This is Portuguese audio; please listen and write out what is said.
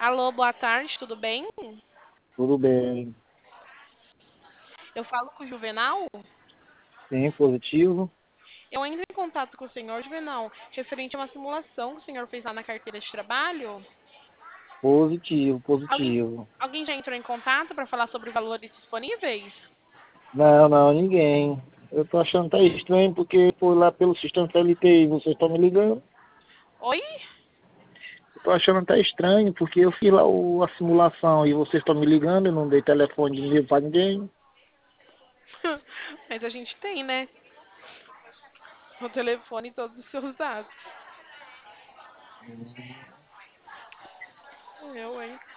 Alô, boa tarde, tudo bem? Tudo bem. Eu falo com o Juvenal. Sim, positivo. Eu entro em contato com o senhor Juvenal, referente a uma simulação que o senhor fez lá na carteira de trabalho. Positivo, Alguém, positivo. alguém já entrou em contato para falar sobre valores disponíveis? Não, não, ninguém. Eu tô achando até estranho porque foi lá pelo sistema CLT e vocês estão me ligando. Oi? Eu tô achando até estranho porque eu fiz lá a simulação e vocês estão me ligando, eu não dei telefone de ninguém pra ninguém. Mas a gente tem, né? O telefone e todos os seus dados. Eu, hein?